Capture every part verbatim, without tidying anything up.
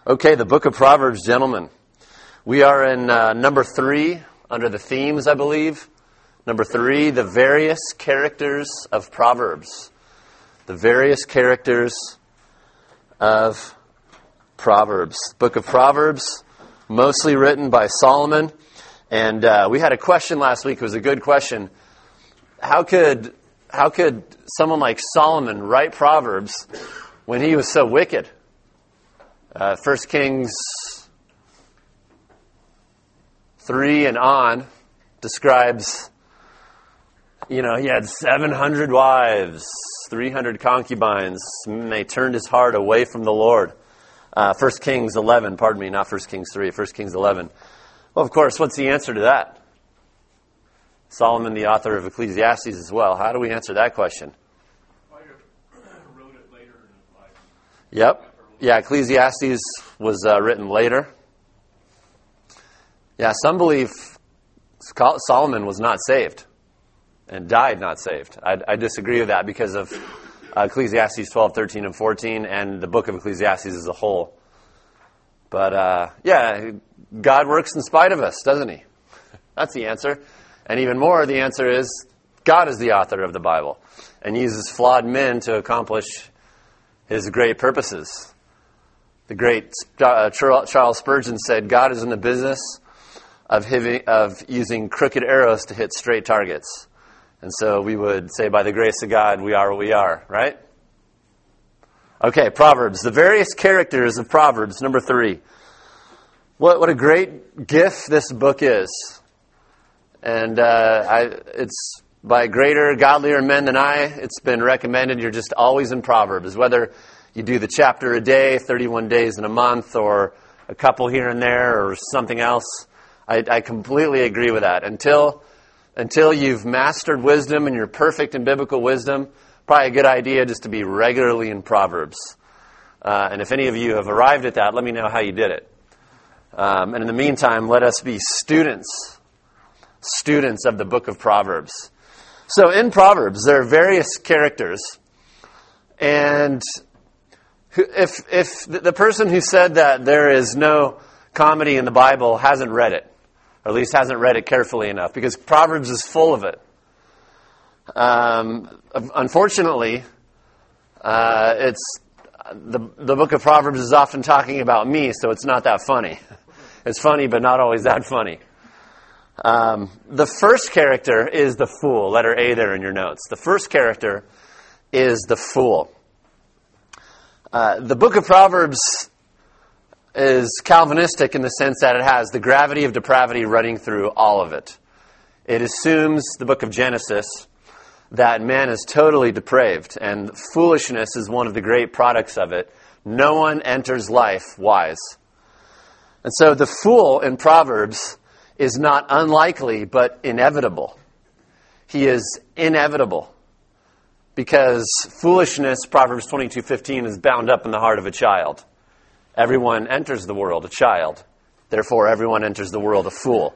Okay, the book of Proverbs, gentlemen. We are in uh, number three, under the themes, I believe. Number three, the various characters of Proverbs. The various characters of Proverbs. Book of Proverbs, mostly written by Solomon. And uh, we had a question last week. It was a good question. How could, how could someone like Solomon write Proverbs when he was so wicked? Uh, First Kings three and on describes, you know, he had seven hundred wives, three hundred concubines, and they turned his heart away from the Lord. Uh, First Kings eleven, pardon me, not First Kings three, First Kings eleven. Well, of course, what's the answer to that? Solomon, the author of Ecclesiastes as well. How do we answer that question? Wrote it later in his life. Yep. Yeah, Ecclesiastes was uh, written later. Yeah, some believe Solomon was not saved and died not saved. I, I disagree with that because of uh, Ecclesiastes twelve, thirteen, and fourteen and the book of Ecclesiastes as a whole. But, uh, yeah, God works in spite of us, doesn't he? That's the answer. And even more, the answer is God is the author of the Bible and uses flawed men to accomplish his great purposes. The great uh, Charles Spurgeon said, God is in the business of, hiv- of using crooked arrows to hit straight targets. And so we would say, by the grace of God, we are what we are, right? Okay, Proverbs. The various characters of Proverbs, number three. What what a great gift this book is. And uh, I, it's by greater, godlier men than I, it's been recommended you're just always in Proverbs, whether you do the chapter a day, thirty-one days in a month, or a couple here and there, or something else. I, I completely agree with that. Until until you've mastered wisdom and you're perfect in biblical wisdom, probably a good idea just to be regularly in Proverbs. Uh, and if any of you have arrived at that, let me know how you did it. Um, and in the meantime, let us be students, students of the book of Proverbs. So in Proverbs, there are various characters, and If if the person who said that there is no comedy in the Bible hasn't read it, or at least hasn't read it carefully enough, because Proverbs is full of it. Um, unfortunately, uh, it's the the book of Proverbs is often talking about me, so it's not that funny. It's funny, but not always that funny. Um, the first character is the fool. Letter A there in your notes. The first character is the fool. Uh, the book of Proverbs is Calvinistic in the sense that it has the gravity of depravity running through all of it. It assumes, the book of Genesis, that man is totally depraved, and foolishness is one of the great products of it. No one enters life wise. And so the fool in Proverbs is not unlikely, but inevitable. He is inevitable. Because foolishness, Proverbs twenty-two fifteen, is bound up in the heart of a child. Everyone enters the world a child. Therefore, everyone enters the world a fool.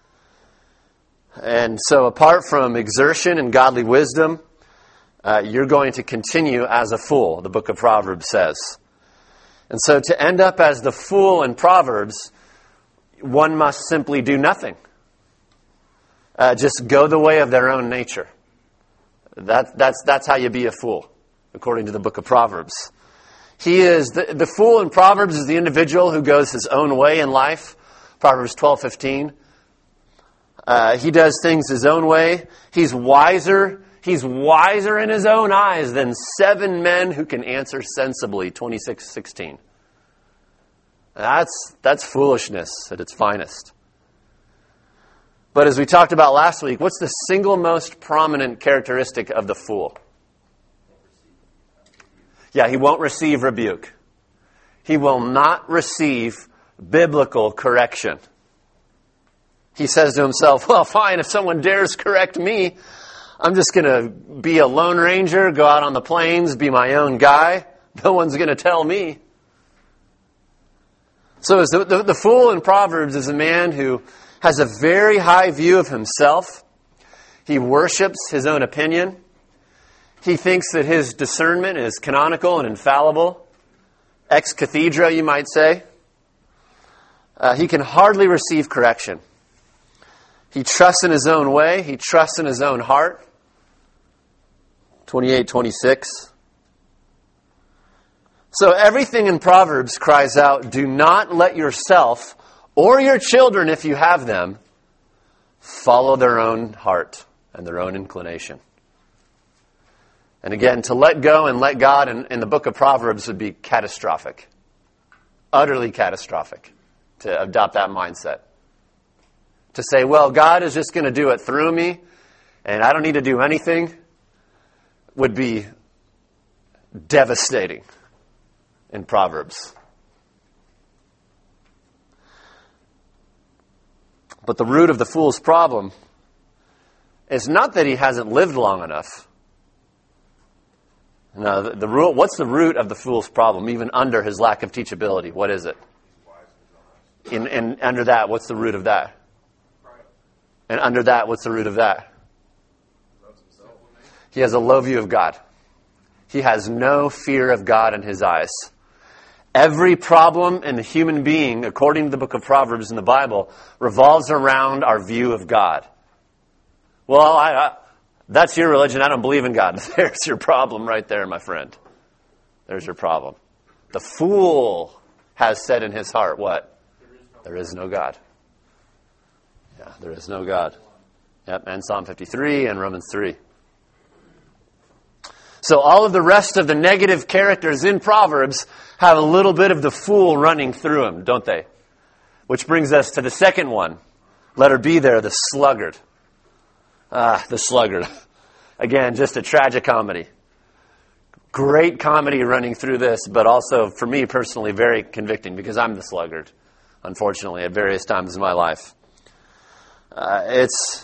And so apart from exertion and godly wisdom, uh, you're going to continue as a fool, the book of Proverbs says. And so to end up as the fool in Proverbs, one must simply do nothing. Uh, just go the way of their own nature. That, that's, that's how you be a fool, according to the book of Proverbs. He is, the, the fool in Proverbs is the individual who goes his own way in life. Proverbs twelve fifteen. Uh, he does things his own way. He's wiser. He's wiser in his own eyes than seven men who can answer sensibly. twenty-six sixteen. That's, that's foolishness at its finest. But as we talked about last week, what's the single most prominent characteristic of the fool? Yeah, he won't receive rebuke. He will not receive biblical correction. He says to himself, well, fine, if someone dares correct me, I'm just going to be a lone ranger, go out on the plains, be my own guy. No one's going to tell me. So as the, the, the fool in Proverbs is a man who has a very high view of himself. He worships his own opinion. He thinks that his discernment is canonical and infallible. Ex cathedra, you might say. Uh, he can hardly receive correction. He trusts in his own way. He trusts in his own heart. twenty-eight, twenty-six. So everything in Proverbs cries out, do not let yourself or your children, if you have them, follow their own heart and their own inclination. And again, to let go and let God in, in the book of Proverbs would be catastrophic. Utterly catastrophic to adopt that mindset. To say, well, God is just going to do it through me and I don't need to do anything would be devastating in Proverbs. But the root of the fool's problem is not that he hasn't lived long enough. No, the, the root, what's the root of the fool's problem, even under his lack of teachability? What is it? In, in under that, what's the root of that? And under that, what's the root of that? He has a low view of God. He has no fear of God in his eyes. Every problem in the human being, according to the book of Proverbs in the Bible, revolves around our view of God. Well, I, I, that's your religion. I don't believe in God. There's your problem right there, my friend. There's your problem. The fool has said in his heart, what? There is no God. Yeah, there is no God. Yep, and Psalm fifty-three and Romans three. So all of the rest of the negative characters in Proverbs have a little bit of the fool running through them, don't they? Which brings us to the second one. Letter B there, the sluggard. Ah, the sluggard. Again, just a tragicomedy. Great comedy running through this, but also, for me personally, very convicting because I'm the sluggard, unfortunately, at various times in my life. Uh, it's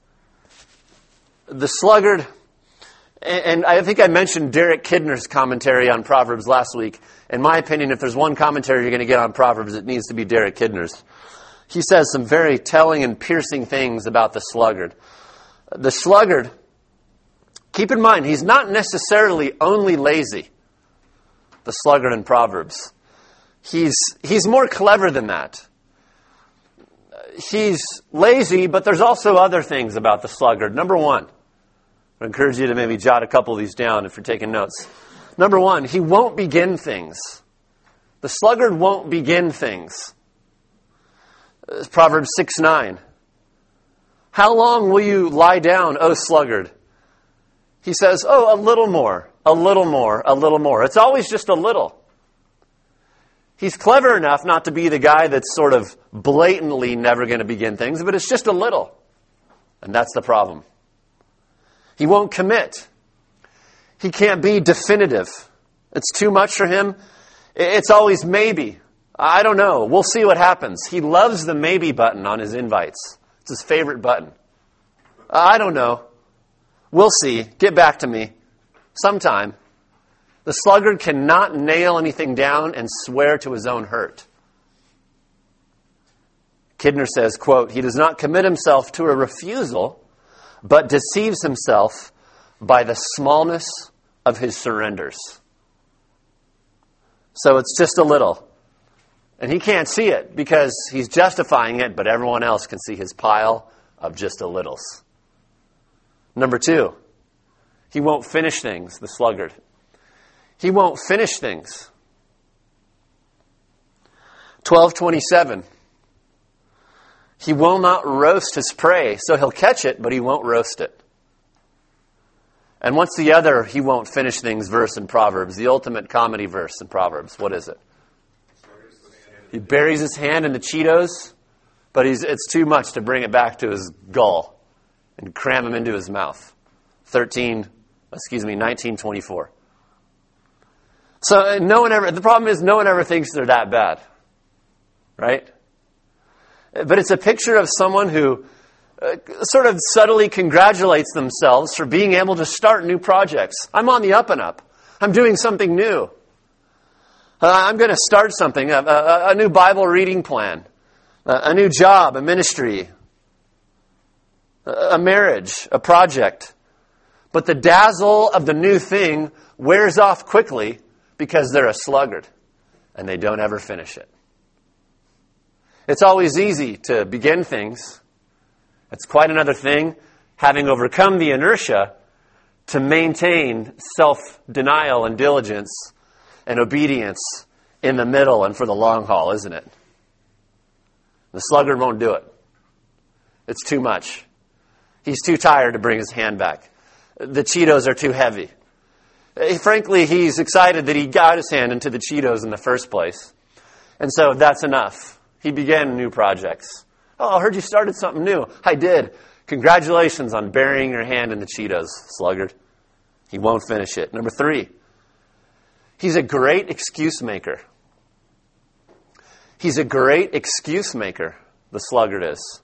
the sluggard, and, and I think I mentioned Derek Kidner's commentary on Proverbs last week. In my opinion, if there's one commentary you're going to get on Proverbs, it needs to be Derek Kidner's. He says some very telling and piercing things about the sluggard. The sluggard, keep in mind, he's not necessarily only lazy, the sluggard in Proverbs. He's, he's more clever than that. He's lazy, but there's also other things about the sluggard. Number one, I encourage you to maybe jot a couple of these down if you're taking notes. Number one, he won't begin things. The sluggard won't begin things. Proverbs six nine. How long will you lie down, O sluggard? He says, oh, a little more, a little more, a little more. It's always just a little. He's clever enough not to be the guy that's sort of blatantly never going to begin things, but it's just a little. And that's the problem. He won't commit. He can't be definitive. It's too much for him. It's always maybe. I don't know. We'll see what happens. He loves the maybe button on his invites. It's his favorite button. I don't know. We'll see. Get back to me sometime. The sluggard cannot nail anything down and swear to his own hurt. Kidner says, quote, he does not commit himself to a refusal, but deceives himself by the smallness of his surrenders. So it's just a little. And he can't see it because he's justifying it, but everyone else can see his pile of just a littles. Number two, he won't finish things, the sluggard. He won't finish things. twelve twenty-seven. He will not roast his prey, so he'll catch it, but he won't roast it. And what's the other he won't finish things verse in Proverbs? The ultimate comedy verse in Proverbs. What is it? He buries his hand in the Cheetos, but he's, it's too much to bring it back to his gull and cram them into his mouth. thirteen, excuse me, nineteen twenty-four. So no one ever, the problem is no one ever thinks they're that bad. Right? But it's a picture of someone who uh, sort of subtly congratulates themselves for being able to start new projects. I'm on the up and up. I'm doing something new. Uh, I'm going to start something, a, a, a new Bible reading plan, a, a new job, a ministry, a, a marriage, a project. But the dazzle of the new thing wears off quickly because they're a sluggard and they don't ever finish it. It's always easy to begin things. It's quite another thing, having overcome the inertia, to maintain self-denial and diligence and obedience in the middle and for the long haul, isn't it? The sluggard won't do it. It's too much. He's too tired to bring his hand back. The Cheetos are too heavy. Frankly, he's excited that he got his hand into the Cheetos in the first place. And so that's enough. He began new projects. Oh, I heard you started something new. I did. Congratulations on burying your hand in the Cheetos, sluggard. He won't finish it. Number three, he's a great excuse maker. He's a great excuse maker, the sluggard is.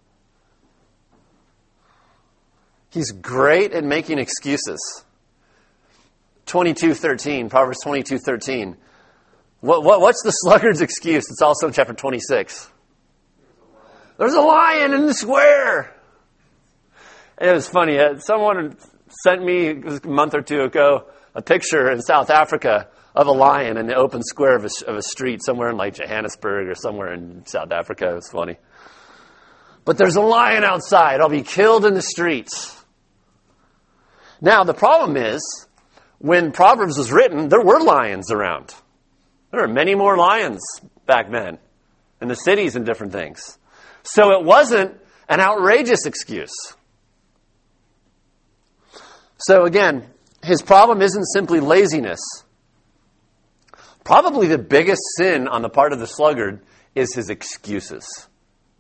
He's great at making excuses. twenty-two thirteen, Proverbs twenty-two thirteen. What, what, what's the sluggard's excuse? It's also in chapter twenty-six. There's a lion in the square. It was funny. Someone sent me a month or two ago a picture in South Africa of a lion in the open square of a, of a street somewhere in like Johannesburg or somewhere in South Africa. It was funny. But there's a lion outside. I'll be killed in the streets. Now, the problem is, when Proverbs was written, there were lions around. There were many more lions back then in the cities and different things. So it wasn't an outrageous excuse. So again, his problem isn't simply laziness. Probably the biggest sin on the part of the sluggard is his excuses.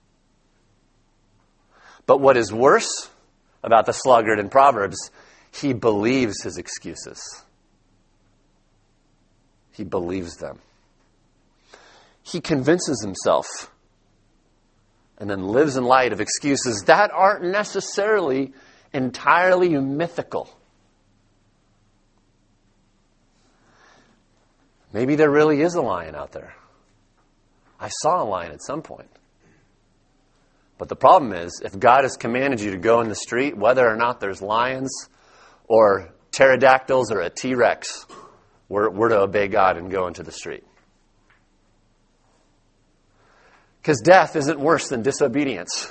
But what is worse about the sluggard in Proverbs, he believes his excuses. He believes them. He convinces himself and then lives in light of excuses that aren't necessarily entirely mythical. Maybe there really is a lion out there. I saw a lion at some point. But the problem is, if God has commanded you to go in the street, whether or not there's lions or pterodactyls or a T-Rex, we're, we're to obey God and go into the street. Because death isn't worse than disobedience.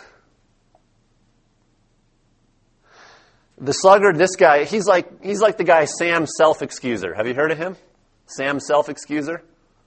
The sluggard, this guy, he's like he's like the guy Sam Self-Excuser. Have you heard of him? Sam Self-Excuser?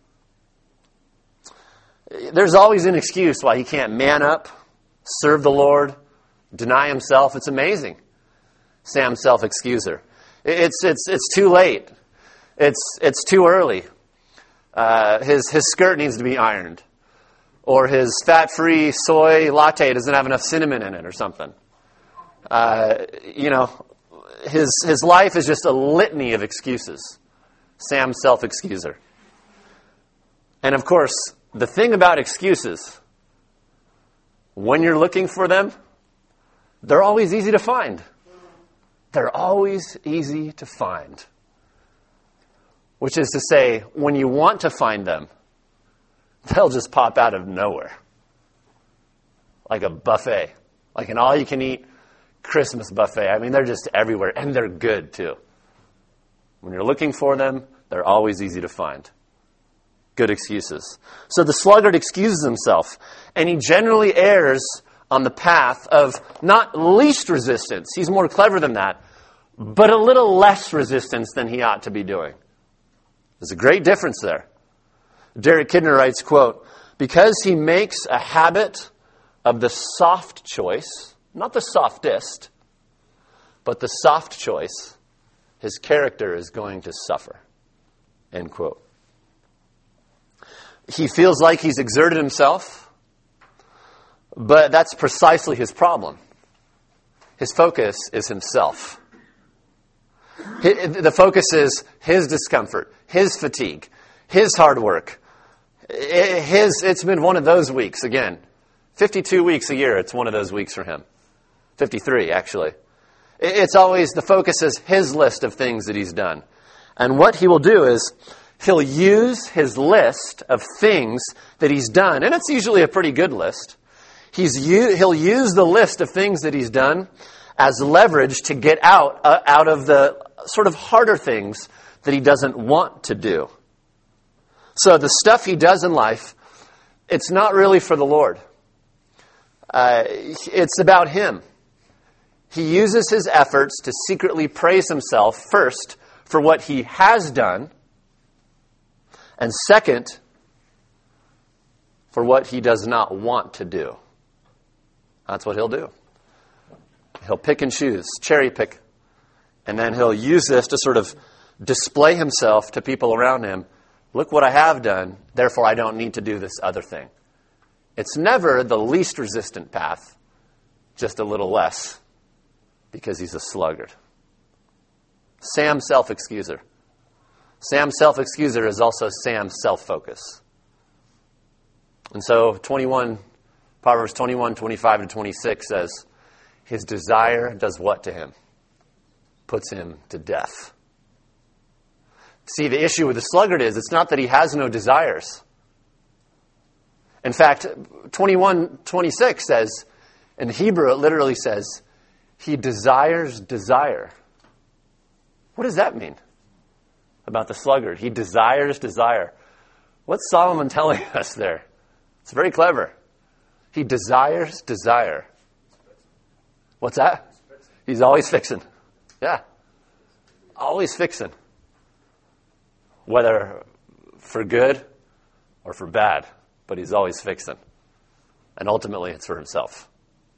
There's always an excuse why he can't man up, serve the Lord, deny himself. It's amazing. Sam Self-Excuser. It's it's it's too late. It's it's too early. Uh, his his skirt needs to be ironed, or his fat-free soy latte doesn't have enough cinnamon in it, or something. Uh, you know, his his life is just a litany of excuses. Sam Self-Excuser. And of course, the thing about excuses, when you're looking for them, they're always easy to find. They're always easy to find. Which is to say, when you want to find them, they'll just pop out of nowhere. Like a buffet. Like an all-you-can-eat Christmas buffet. I mean, they're just everywhere, and they're good, too. When you're looking for them, they're always easy to find. Good excuses. So the sluggard excuses himself, and he generally errs on the path of not least resistance. He's more clever than that, but a little less resistance than he ought to be doing. There's a great difference there. Derek Kidner writes, quote, because he makes a habit of the soft choice, not the softest, but the soft choice, his character is going to suffer. End quote. He feels like he's exerted himself, but that's precisely his problem. His focus is himself. The focus is his discomfort, his fatigue, his hard work. His, it's been one of those weeks again. fifty-two weeks a year, it's one of those weeks for him. fifty-three, actually. It's always, the focus is his list of things that he's done. And what he will do is, he'll use his list of things that he's done, and it's usually a pretty good list. He's He'll use the list of things that he's done as leverage to get out, uh, out of the sort of harder things that he doesn't want to do. So the stuff he does in life, it's not really for the Lord. Uh, it's about him. He uses his efforts to secretly praise himself, first, for what he has done, and second, for what he does not want to do. That's what he'll do. He'll pick and choose, cherry pick, and then he'll use this to sort of display himself to people around him. Look what I have done, therefore I don't need to do this other thing. It's never the least resistant path, just a little less, because he's a sluggard. Sam self-excuser. Sam self-excuser is also Sam self-focus. And so twenty-one, Proverbs twenty-one, twenty-five to twenty-six says, his desire does what to him? Puts him to death. See, the issue with the sluggard is, it's not that he has no desires. In fact, twenty-one, twenty-six says, in Hebrew it literally says, he desires desire. What does that mean about the sluggard? He desires desire. What's Solomon telling us there? It's very clever. He desires desire. What's that? He's always fixing. Yeah. Always fixing. Whether for good or for bad, but he's always fixing. And ultimately, it's for himself.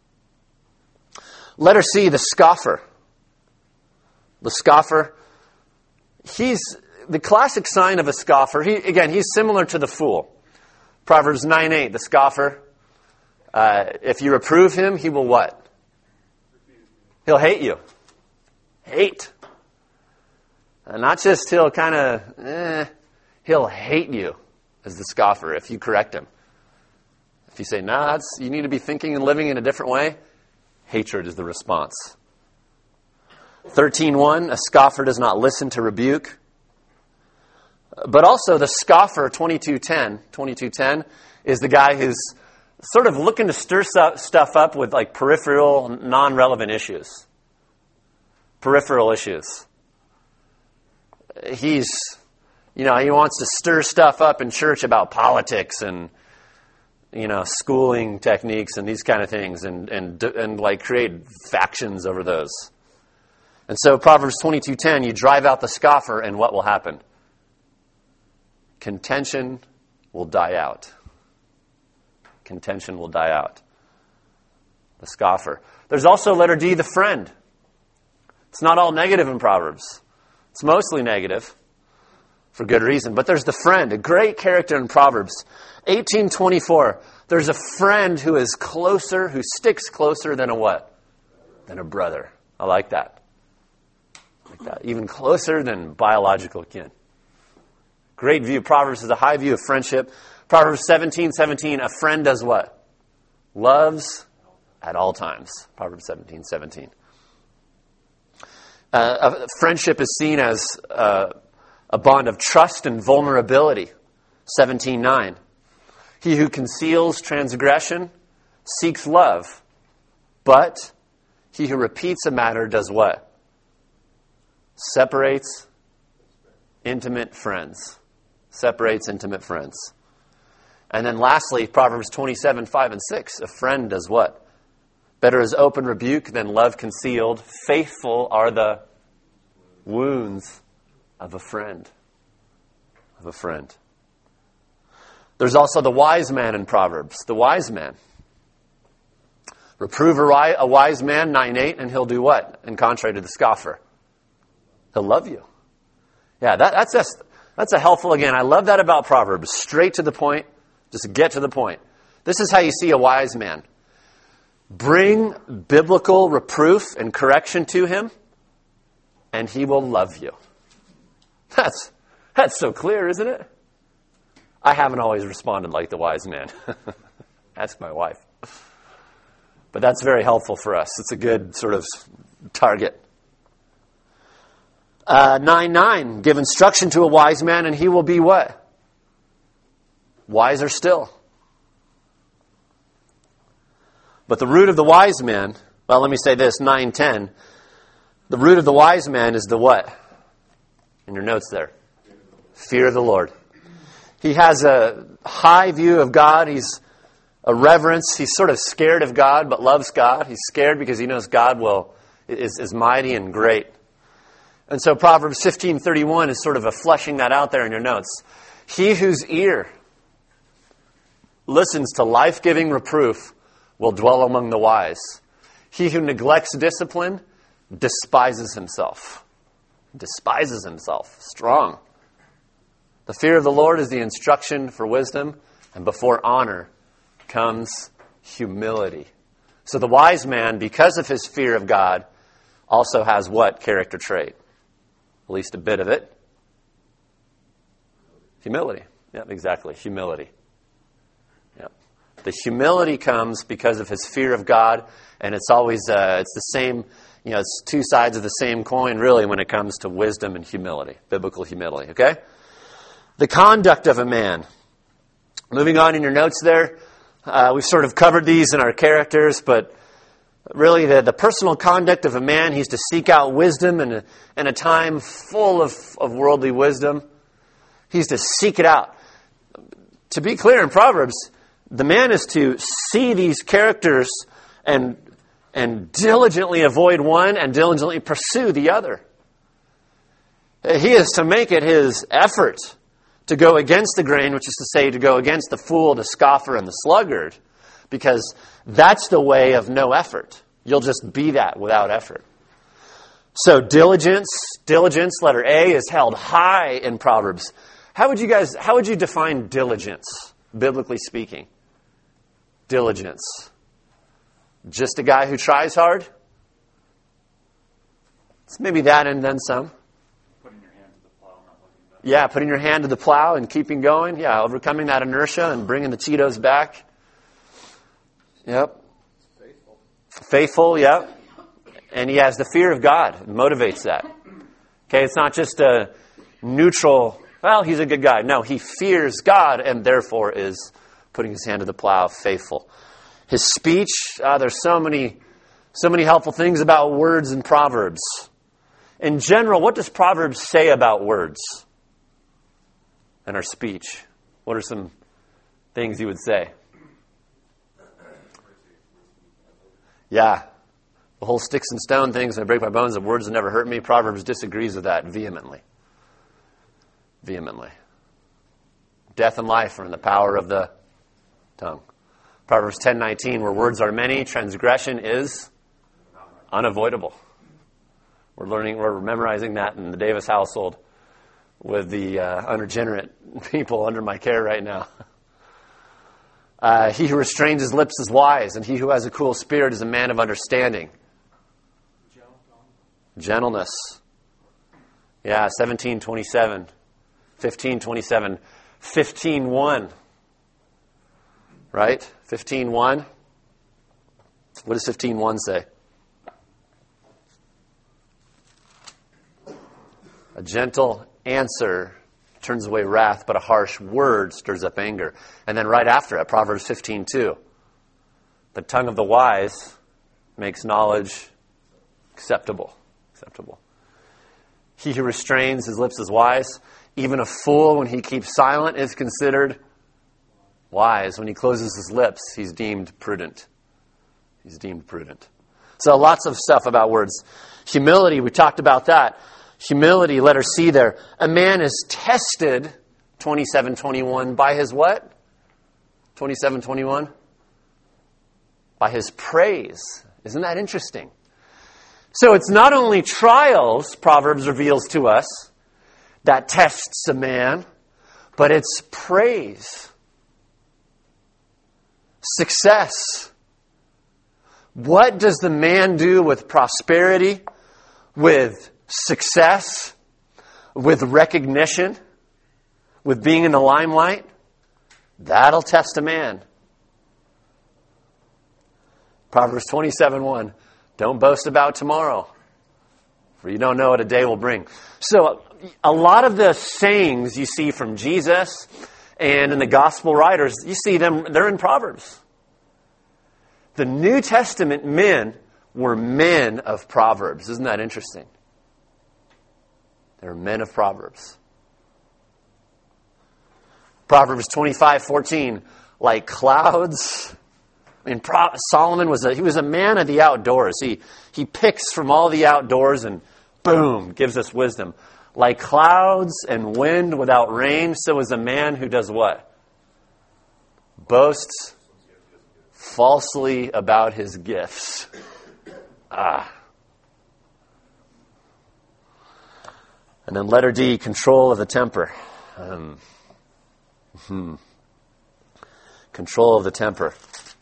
Letter C, the scoffer. The scoffer. He's the classic sign of a scoffer. He, again, he's similar to the fool. Proverbs nine eight, the scoffer. Uh, if you reprove him, he will what? He'll hate you. Hate. And not just he'll kind of, eh, he'll hate you as the scoffer if you correct him. If you say, nah, it's, you need to be thinking and living in a different way, hatred is the response. thirteen one, a scoffer does not listen to rebuke. But also the scoffer, twenty-two ten, twenty-two ten, is the guy who's sort of looking to stir stuff up with like peripheral, non-relevant issues. Peripheral issues. He's, you know, he wants to stir stuff up in church about politics and, you know, schooling techniques and these kind of things and, and, and like create factions over those. And so Proverbs twenty-two ten, you drive out the scoffer and what will happen? Contention will die out. Contention will die out. The scoffer. There's also letter D, the friend. It's not all negative in Proverbs. It's mostly negative for good reason. But there's the friend, a great character in Proverbs. eighteen twenty-four. There's a friend who is closer, who sticks closer than a what? Than a brother. I like that. I like that. Even closer than biological kin. Great view. Proverbs is a high view of friendship. Proverbs seventeen seventeen, a friend does what? Loves at all times. Proverbs seventeen seventeen. Uh, a friendship is seen as uh, a bond of trust and vulnerability. seventeen nine. He who conceals transgression seeks love, but he who repeats a matter does what? Separates intimate friends. Separates intimate friends. And then lastly, Proverbs twenty-seven five and six. A friend does what? Better is open rebuke than love concealed. Faithful are the wounds of a friend. Of a friend. There's also the wise man in Proverbs. The wise man. Reprove a wise man, nine eight, and he'll do what? In contrary to the scoffer. He'll love you. Yeah, that, that's just, that's a helpful, again, I love that about Proverbs. Straight to the point. Just get to the point. This is how you see a wise man. Bring biblical reproof and correction to him, and he will love you. That's, that's so clear, isn't it? I haven't always responded like the wise man. Ask my wife. But that's very helpful for us. It's a good sort of target. Uh, nine nine, give instruction to a wise man, and he will be what? Wiser still. But the root of the wise man, well, let me say this, nine ten. The root of the wise man is the what? In your notes there. Fear of the Lord. He has a high view of God. He's a reverence. He's sort of scared of God, but loves God. He's scared because he knows God will is, is mighty and great. And so Proverbs fifteen thirty-one is sort of a fleshing that out there in your notes. He whose ear listens to life-giving reproof will dwell among the wise. He who neglects discipline despises himself. Despises himself. Strong. The fear of the Lord is the instruction for wisdom, and before honor comes humility. So the wise man, because of his fear of God, also has what character trait? At least a bit of it. Humility. Yep, exactly. Humility. Yep. The humility comes because of his fear of God, and it's always uh, it's the same. You know, it's two sides of the same coin, really, when it comes to wisdom and humility, biblical humility. Okay. The conduct of a man. Moving on in your notes there, uh, we've sort of covered these in our characters, but really the, the personal conduct of a man, he's to seek out wisdom in a, in a time full of, of worldly wisdom. He's to seek it out. To be clear in Proverbs, the man is to see these characters and, and diligently avoid one and diligently pursue the other. He is to make it his effort to go against the grain, which is to say to go against the fool, the scoffer, and the sluggard, because that's the way of no effort. You'll just be that without effort. So diligence, diligence, letter A, is held high in Proverbs. How would you guys, how would you define diligence, biblically speaking? Diligence. Just a guy who tries hard? It's maybe that and then some. Yeah, putting your hand to the plow and keeping going. Yeah, overcoming that inertia and bringing the Cheetos back. Yep. Faithful. Faithful, yep. And he has the fear of God. It motivates that. Okay, it's not just a neutral, well, he's a good guy. No, he fears God and therefore is putting his hand to the plow, faithful. His speech, uh, there's so many, so many helpful things about words in Proverbs. In general, what does Proverbs say about words? And our speech. What are some things you would say? Yeah. The whole sticks and stone things, I break my bones, and words that never hurt me. Proverbs disagrees with that vehemently. Vehemently. Death and life are in the power of the tongue. Proverbs ten nineteen, where words are many, transgression is unavoidable. We're learning, we're memorizing that in the Davis household with the uh, unregenerate people under my care right now. Uh, he who restrains his lips is wise, and he who has a cool spirit is a man of understanding. Gentleness. Yeah, seventeen twenty-seven, fifteen twenty-seven, fifteen one. Right? fifteen one. What does fifteen one say? A gentle answer turns away wrath, but a harsh word stirs up anger. And then right after it, Proverbs fifteen two. The tongue of the wise makes knowledge acceptable. Acceptable. He who restrains his lips is wise. Even a fool, when he keeps silent, is considered wise. When he closes his lips, he's deemed prudent. He's deemed prudent. So lots of stuff about words. Humility, we talked about that. Humility, letter C there. A man is tested, twenty-seven twenty-one, by his what? twenty-seven twenty-one? By his praise. Isn't that interesting? So it's not only trials, Proverbs reveals to us, that tests a man, but it's praise. Success. What does the man do with prosperity, with success, with recognition, with being in the limelight? That'll test a man. Proverbs twenty-seven one. Don't boast about tomorrow, for you don't know what a day will bring. So a lot of the sayings you see from Jesus and in the gospel writers, you see them, they're in Proverbs. The New Testament men were men of Proverbs. Isn't that interesting? They're men of Proverbs. Proverbs twenty-five fourteen. like clouds. I mean, Pro- Solomon was a, he was a man of the outdoors. He, he picks from all the outdoors and boom, gives us wisdom. Like clouds and wind without rain, so is a man who does what? Boasts falsely about his gifts. Ah. And then letter D, control of the temper. Um, hmm. Control of the temper.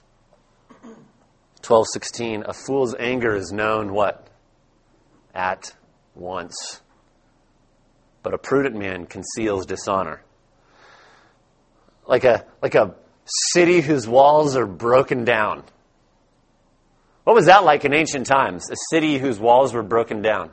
twelve sixteen, a fool's anger is known what? At once. But a prudent man conceals dishonor. Like a, like a city whose walls are broken down. What was that like in ancient times? A city whose walls were broken down.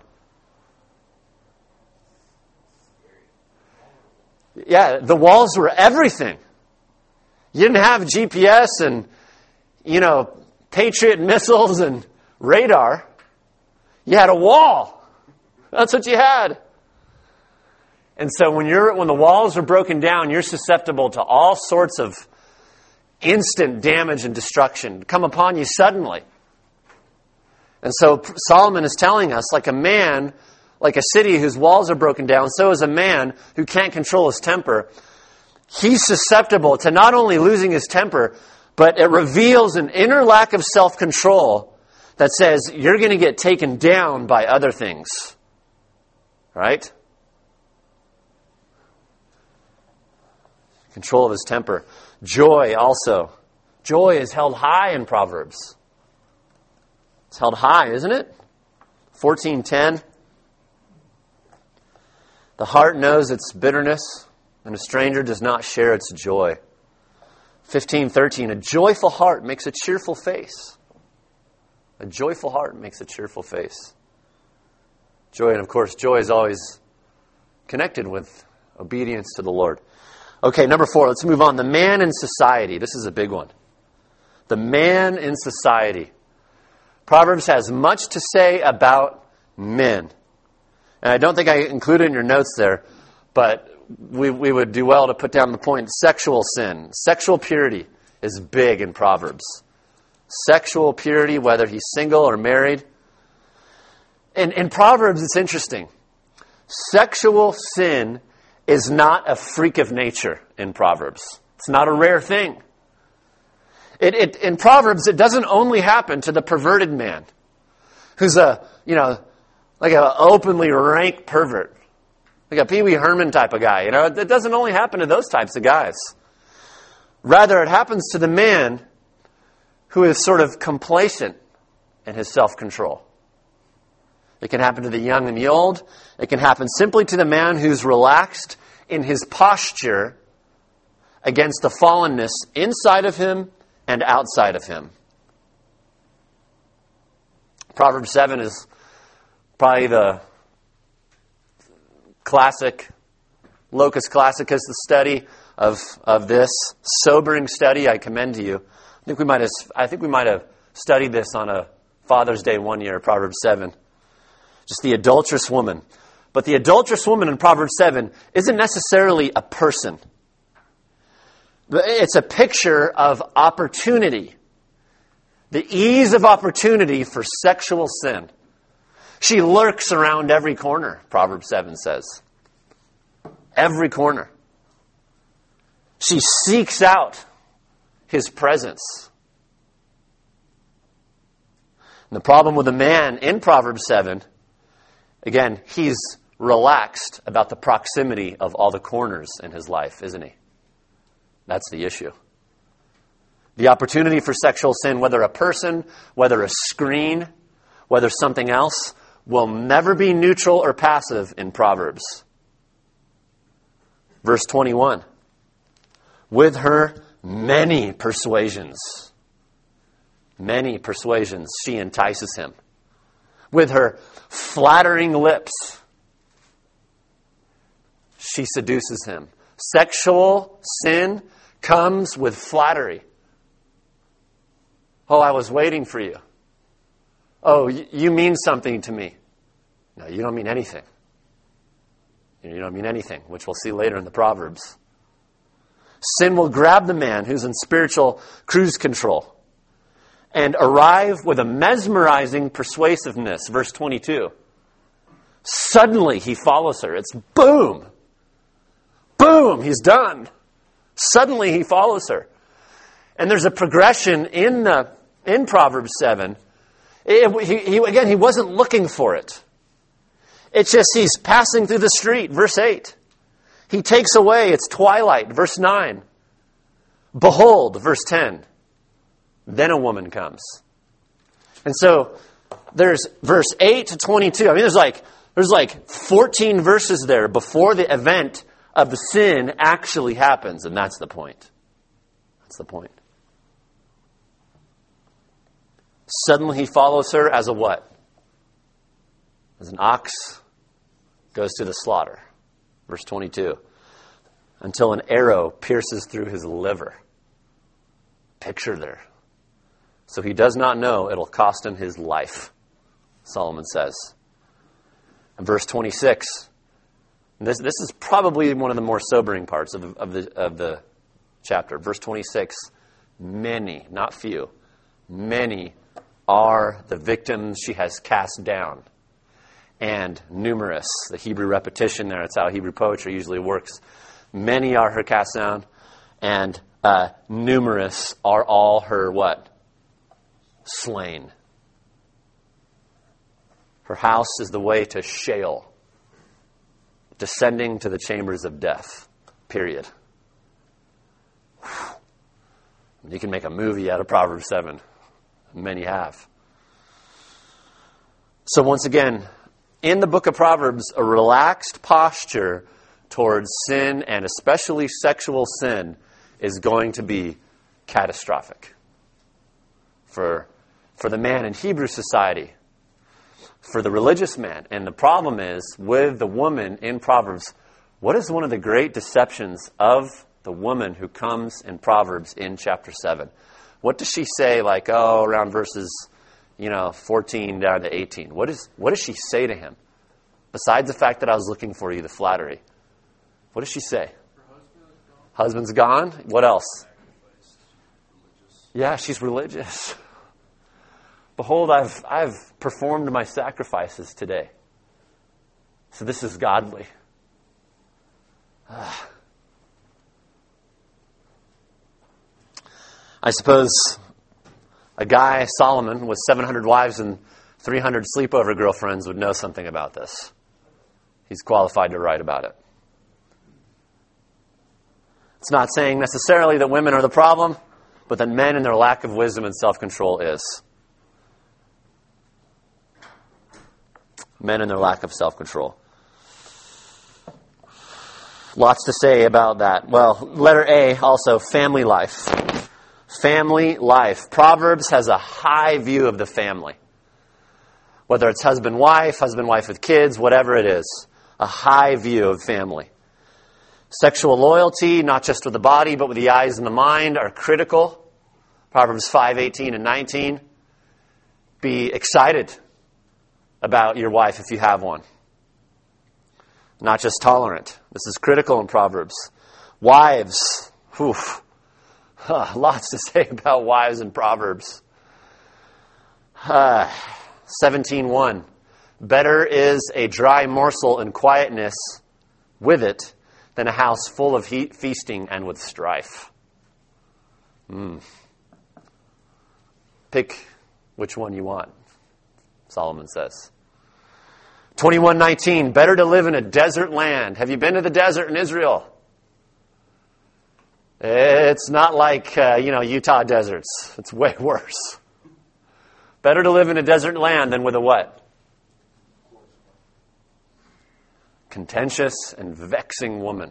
Yeah, the walls were everything. You didn't have G P S and, you know, Patriot missiles and radar. You had a wall. That's what you had. And so when you're when the walls are broken down, you're susceptible to all sorts of instant damage and destruction come upon you suddenly. And so Solomon is telling us, like a man, like a city whose walls are broken down, so is a man who can't control his temper. He's susceptible to not only losing his temper, but it reveals an inner lack of self-control that says you're going to get taken down by other things. Right? Control of his temper. Joy also. Joy is held high in Proverbs. It's held high, isn't it? fourteen ten. The heart knows its bitterness, and a stranger does not share its joy. fifteen thirteen. A joyful heart makes a cheerful face. A joyful heart makes a cheerful face. Joy, and of course, joy is always connected with obedience to the Lord. Okay, number four, let's move on. The man in society. This is a big one. The man in society. Proverbs has much to say about men. And I don't think I included it in your notes there, but we, we would do well to put down the point. Sexual sin. Sexual purity is big in Proverbs. Sexual purity, whether he's single or married. And in Proverbs, it's interesting. Sexual sin is not a freak of nature in Proverbs. It's not a rare thing. It, it, in Proverbs, it doesn't only happen to the perverted man, who's a, you know, like an openly rank pervert, like a Pee Wee Herman type of guy. You know, it doesn't only happen to those types of guys. Rather, it happens to the man who is sort of complacent in his self-control. It can happen to the young and the old. It can happen simply to the man who's relaxed in his posture against the fallenness inside of him and outside of him. Proverbs seven is probably the classic, locus classicus, the study of, of this sobering study I commend to you. I think we might have, I think we might have studied this on a Father's Day one year, Proverbs seven. Just the adulterous woman. But the adulterous woman in Proverbs seven isn't necessarily a person. It's a picture of opportunity. The ease of opportunity for sexual sin. She lurks around every corner, Proverbs seven says. Every corner. She seeks out his presence. And the problem with a man in Proverbs seven, again, he's relaxed about the proximity of all the corners in his life, isn't he? That's the issue. The opportunity for sexual sin, whether a person, whether a screen, whether something else, will never be neutral or passive in Proverbs. Verse twenty-one. With her many persuasions. Many persuasions she entices him. With her flattering lips, she seduces him. Sexual sin comes with flattery. Oh, I was waiting for you. Oh, you mean something to me. No, you don't mean anything. You don't mean anything, which we'll see later in the Proverbs. Sin will grab the man who's in spiritual cruise control and arrive with a mesmerizing persuasiveness. Verse twenty-two. Suddenly he follows her. It's boom. Boom, he's done. Suddenly he follows her. And there's a progression in the in Proverbs seven. It, he, he, again, he wasn't looking for it. It's just he's passing through the street. Verse eight. He takes away. It's twilight. Verse nine. Behold, verse ten. Then a woman comes. And so there's verse eight to twenty-two. I mean, there's like there's like fourteen verses there before the event of the sin actually happens. And that's the point. That's the point. Suddenly he follows her as a what? As an ox goes to the slaughter. Verse twenty-two. Until an arrow pierces through his liver. Picture there. So he does not know it'll cost him his life, Solomon says. And verse twenty-six. This, this is probably one of the more sobering parts of the, of the, of the chapter. Verse twenty-six. Many, not few, many are the victims she has cast down. And numerous. The Hebrew repetition there, it's how Hebrew poetry usually works. Many are her cast down, and uh, numerous are all her what? Slain. Her house is the way to Sheol, descending to the chambers of death. Period. You can make a movie out of Proverbs seven. Many have. So once again, in the book of Proverbs, a relaxed posture towards sin, and especially sexual sin, is going to be catastrophic for, for the man in Hebrew society, for the religious man. And the problem is, with the woman in Proverbs, what is one of the great deceptions of the woman who comes in Proverbs in chapter seven? What does she say, like, oh, around verses, you know, fourteen down to eighteen? What is, what does she say to him? Besides the fact that I was looking for you, the flattery. What does she say? Husband's gone. What else? Yeah, she's religious. Behold, I've I've performed my sacrifices today. So this is godly. Ah. I suppose a guy, Solomon, with seven hundred wives and three hundred sleepover girlfriends would know something about this. He's qualified to write about it. It's not saying necessarily that women are the problem, but that men and their lack of wisdom and self-control is. Men and their lack of self-control. Lots to say about that. Well, letter A, also family life. Family life. Proverbs has a high view of the family. Whether it's husband-wife, husband-wife with kids, whatever it is. A high view of family. Sexual loyalty, not just with the body, but with the eyes and the mind, are critical. Proverbs five, eighteen, and nineteen. Be excited about your wife if you have one. Not just tolerant. This is critical in Proverbs. Wives. Whew. Huh, lots to say about wives in Proverbs. Uh, seventeen one. Better is a dry morsel in quietness with it than a house full of heat, feasting and with strife. Mm. Pick which one you want, Solomon says. twenty-one nineteen. Better to live in a desert land. Have you been to the desert in Israel? It's not like, uh, you know, Utah deserts. It's way worse. Better to live in a desert land than with a what? Contentious and vexing woman.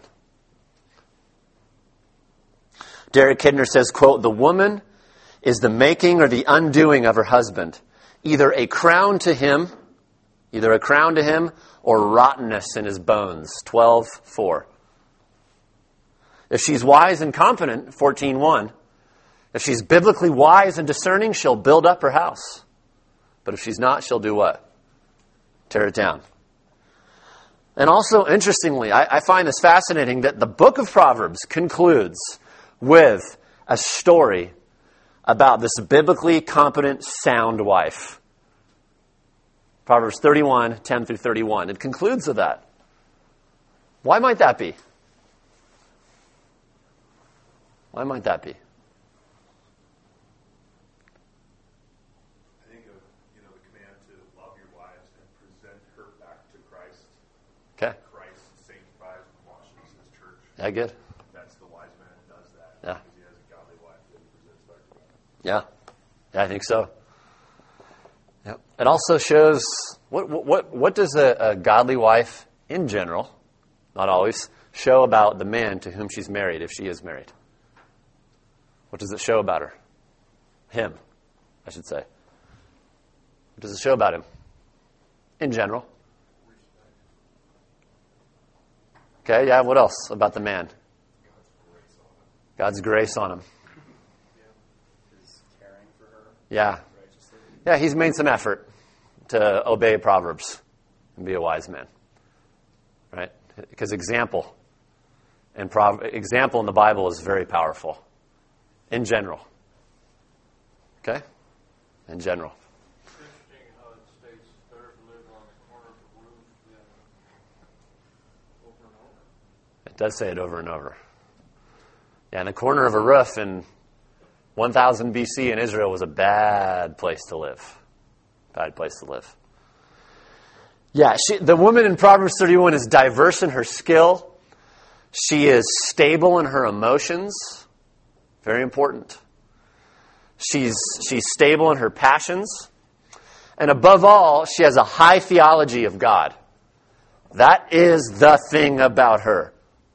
Derek Kidner says, quote, the woman is the making or the undoing of her husband. Either a crown to him, either a crown to him or rottenness in his bones. twelve four. If she's wise and competent, fourteen one. If she's biblically wise and discerning, she'll build up her house. But if she's not, she'll do what? Tear it down. And also, interestingly, I, I find this fascinating that the book of Proverbs concludes with a story about this biblically competent, sound wife. Proverbs thirty-one, ten through thirty-one. It concludes with that. Why might that be? Why might that be? I think of, you know, the command to love your wives and present her back to Christ. Okay. Christ sanctifies and washes his church. Yeah, good. That's the wise man who does that. Yeah. Because he has a godly wife that he presents back to God. Yeah. Yeah, I think so. Yep. It also shows, what what what does a, a godly wife in general, not always, show about the man to whom she's married, if she is married? What does it show about her? Him, I should say. What does it show about him? In general. Okay, yeah, what else about the man? God's grace on him. Is caring for her Yeah. righteously. Yeah, he's made some effort to obey Proverbs and be a wise man. Right? Because example and Prov- example in the Bible is very powerful. In general. Okay? In general. Interesting how it states better to live on the corner of the roof than over and over. It does say it over and over. Yeah, in the corner of a roof in one thousand B C in Israel was a bad place to live. Bad place to live. Yeah, she, the woman in Proverbs thirty-one is diverse in her skill. She is stable in her emotions. Very important. She's, she's stable in her passions. And above all, she has a high theology of God. That is the thing about her.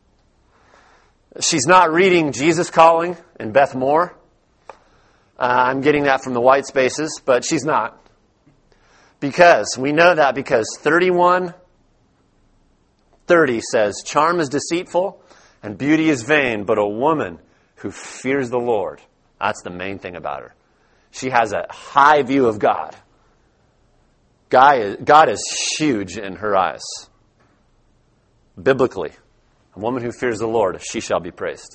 She's not reading Jesus Calling in Beth Moore. Uh, I'm getting that from the white spaces, but she's not. Because, we know that because thirty-one thirty says, charm is deceitful and beauty is vain, but a woman who fears the Lord. That's the main thing about her. She has a high view of God. God is, God is huge in her eyes. Biblically, a woman who fears the Lord, she shall be praised.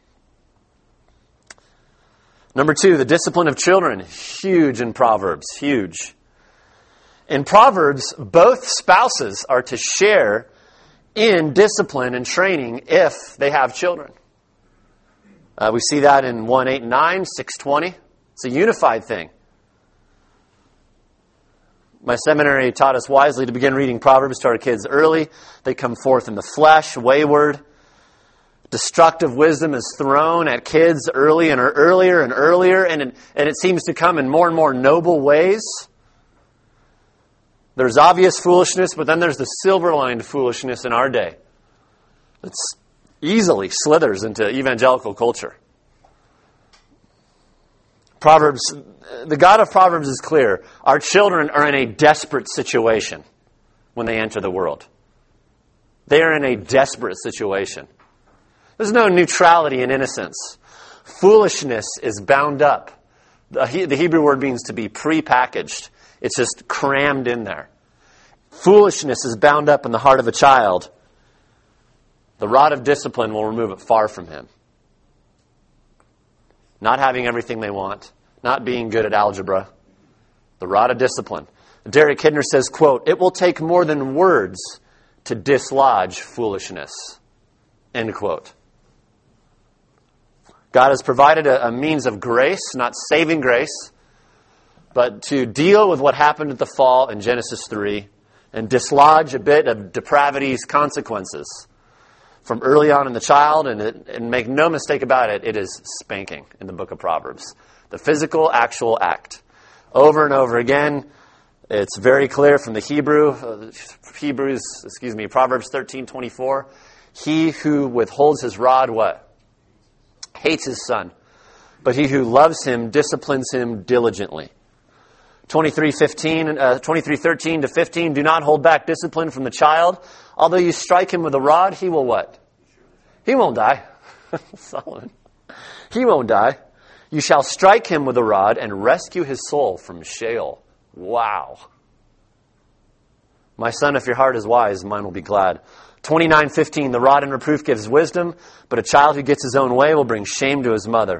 Number two, the discipline of children. Huge in Proverbs. Huge. In Proverbs, both spouses are to share in discipline and training if they have children. Uh, we see that in one, eight, and nine, six, twenty. It's a unified thing. My seminary taught us wisely to begin reading Proverbs to our kids early. They come forth in the flesh, wayward. Destructive wisdom is thrown at kids early and earlier and earlier, and it, and it seems to come in more and more noble ways. There's obvious foolishness, but then there's the silver-lined foolishness in our day. It's easily slithers into evangelical culture. Proverbs, the God of Proverbs is clear. Our children are in a desperate situation when they enter the world. They are in a desperate situation. There's no neutrality in innocence. Foolishness is bound up. The Hebrew word means to be pre-packaged. It's just crammed in there. Foolishness is bound up in the heart of a child. The rod of discipline will remove it far from him. Not having everything they want. Not being good at algebra. The rod of discipline. Derek Kidner says, quote, "It will take more than words to dislodge foolishness." End quote. God has provided a, a means of grace, not saving grace, but to deal with what happened at the fall in Genesis three and dislodge a bit of depravity's consequences from early on in the child, and, it, and make no mistake about it, it is spanking in the book of Proverbs. The physical, actual act. Over and over again, it's very clear from the Hebrew, uh, Hebrews, excuse me, Proverbs thirteen twenty-four. He who withholds his rod, what? Hates his son. But he who loves him disciplines him diligently. twenty-three fifteen, uh, twenty-three thirteen to fifteen, do not hold back discipline from the child. Although you strike him with a rod, he will what? He won't die. Solomon. He won't die. You shall strike him with a rod and rescue his soul from Sheol. Wow. My son, if your heart is wise, mine will be glad. twenty-nine fifteen, the rod and reproof gives wisdom, but a child who gets his own way will bring shame to his mother.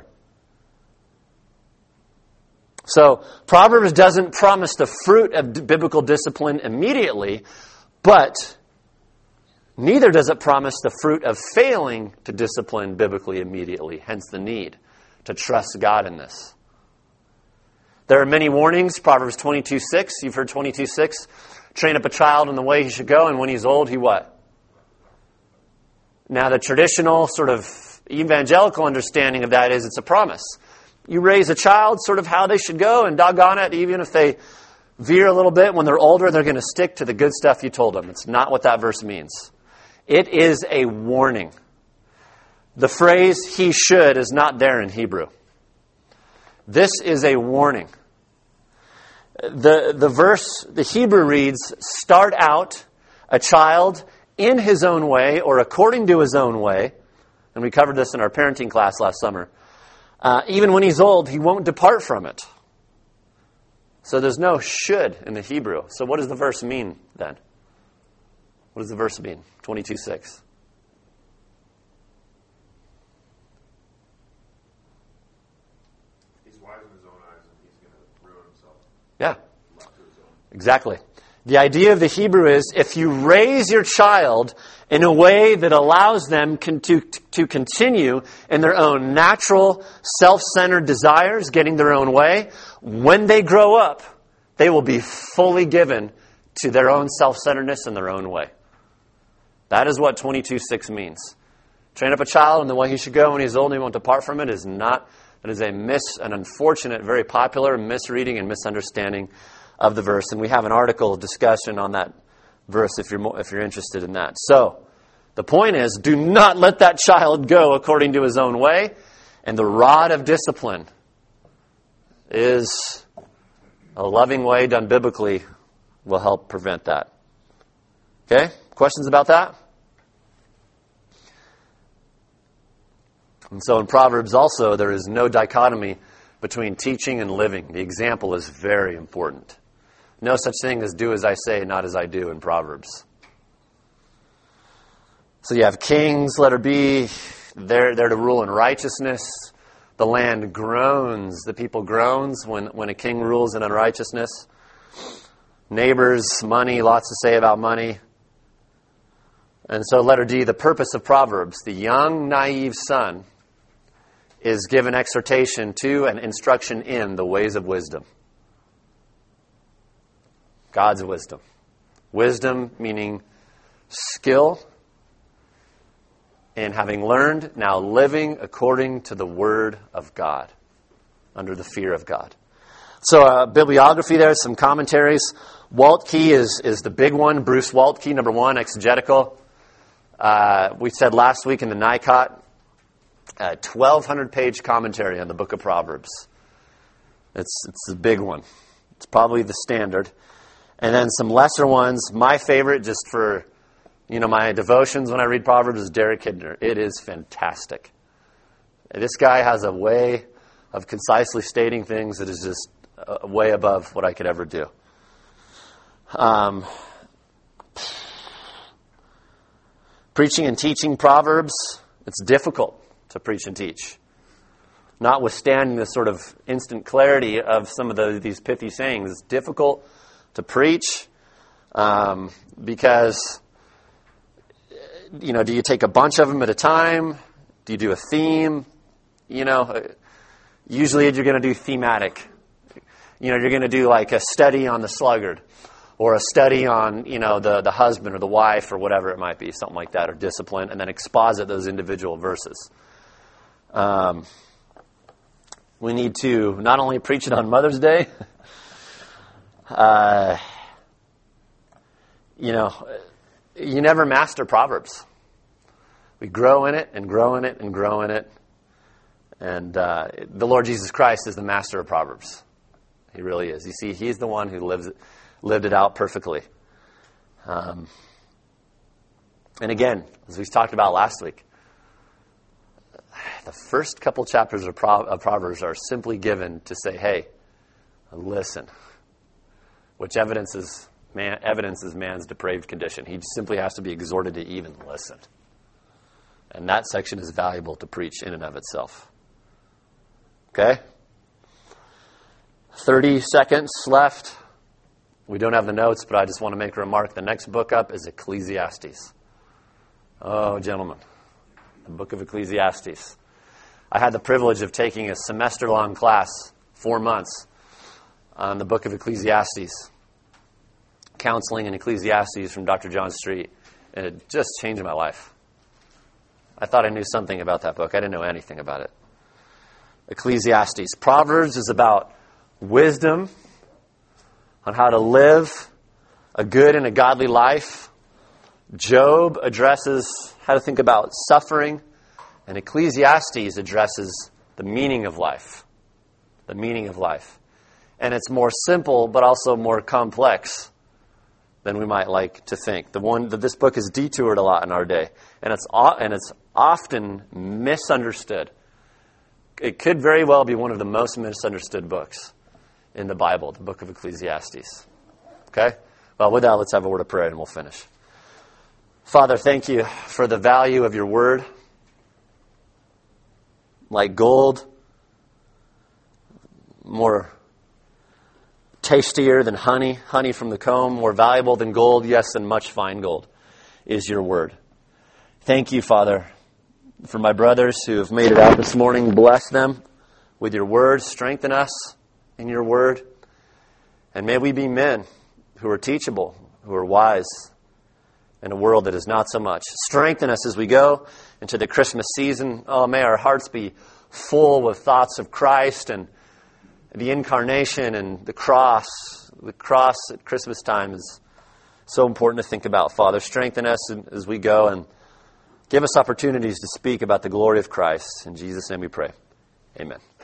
So, Proverbs doesn't promise the fruit of d- biblical discipline immediately, but neither does it promise the fruit of failing to discipline biblically immediately, hence the need to trust God in this. There are many warnings. Proverbs twenty-two six, you've heard twenty-two six. Train up a child in the way he should go, and when he's old, he what? Now, the traditional sort of evangelical understanding of that is it's a promise. You raise a child sort of how they should go, and doggone it, even if they veer a little bit, when they're older, they're going to stick to the good stuff you told them. It's not what that verse means. It is a warning. The phrase, he should, is not there in Hebrew. This is a warning. The, the verse, the Hebrew reads, start out a child in his own way or according to his own way. And we covered this in our parenting class last summer. Uh, even when he's old, he won't depart from it. So there's no should in the Hebrew. So what does the verse mean then? What does the verse mean? twenty-two six. He's wise in his own eyes and he's going to ruin himself. Yeah, Left to his own. exactly. The idea of the Hebrew is if you raise your child in a way that allows them con- to, to continue in their own natural, self-centered desires, getting their own way, when they grow up, they will be fully given to their own self-centeredness and their own way. That is what twenty-two six means. Train up a child in the way he should go when he's old and he won't depart from it is not, that is a mis, an unfortunate, very popular misreading and misunderstanding of the verse, and we have an article discussion on that verse if you're more, if you're interested in that. So, the point is, do not let that child go according to his own way, and the rod of discipline is a loving way done biblically will help prevent that. Okay? Questions about that? And so in Proverbs also, there is no dichotomy between teaching and living. The example is very important. No such thing as do as I say, not as I do in Proverbs. So you have kings, letter B, they're, they're to rule in righteousness. The land groans, the people groans when, when a king rules in unrighteousness. Neighbors, money, lots to say about money. And so letter D, the purpose of Proverbs. The young, naive son is given exhortation to and instruction in the ways of wisdom. God's wisdom. Wisdom meaning skill in having learned, now living according to the Word of God, under the fear of God. So uh, bibliography there, some commentaries. Waltke is, is the big one. Bruce Waltke, number one, exegetical. Uh, we said last week in the Nicot, a twelve hundred page commentary on the book of Proverbs. It's, it's the big one. It's probably the standard. And then some lesser ones. My favorite, just for, you know, my devotions when I read Proverbs, is Derek Kidner. It is fantastic. This guy has a way of concisely stating things that is just uh, way above what I could ever do. Um, preaching and teaching Proverbs, it's difficult to preach and teach. Notwithstanding the sort of instant clarity of some of the, these pithy sayings, it's difficult to preach um, because, you know, do you take a bunch of them at a time? Do you do a theme? You know, usually you're going to do thematic. You know, you're going to do like a study on the sluggard or a study on, you know, the, the husband or the wife or whatever it might be, something like that, or discipline, and then exposit those individual verses. Um, we need to not only preach it on Mother's Day, uh, you know, you never master Proverbs. We grow in it and grow in it and grow in it. And uh, the Lord Jesus Christ is the master of Proverbs. He really is. You see, He's the one who lives it, lived it out perfectly. Um, and again, as we talked about last week, the first couple chapters of, Pro- of Proverbs are simply given to say, hey, listen, which evidences man, evidences man's depraved condition. He simply has to be exhorted to even listen. And that section is valuable to preach in and of itself. Okay? thirty seconds left. We don't have the notes, but I just want to make a remark. The next book up is Ecclesiastes. Oh, gentlemen, the book of Ecclesiastes. I had the privilege of taking a semester-long class, four months, on the book of Ecclesiastes. Counseling in Ecclesiastes from Doctor John Street. And it just changed my life. I thought I knew something about that book. I didn't know anything about it. Ecclesiastes. Proverbs is about wisdom on how to live a good and a godly life. Job addresses how to think about suffering. And Ecclesiastes addresses the meaning of life. The meaning of life. And it's more simple, but also more complex than we might like to think. The one that this book is detoured a lot in our day. And it's and it's often misunderstood. It could very well be one of the most misunderstood books in the Bible, the book of Ecclesiastes. Okay? Well, with that, let's have a word of prayer and we'll finish. Father, thank you for the value of your word. Like gold, more tastier than honey, honey from the comb, more valuable than gold, yes, than much fine gold, is your word. Thank you, Father, for my brothers who have made it out this morning. Bless them with your word. Strengthen us in your word. And may we be men who are teachable, who are wise in a world that is not so much. Strengthen us as we go into the Christmas season. Oh, may our hearts be full with thoughts of Christ and the incarnation and the cross. The cross at Christmas time is so important to think about. Father, strengthen us as we go and give us opportunities to speak about the glory of Christ. In Jesus' name we pray. Amen.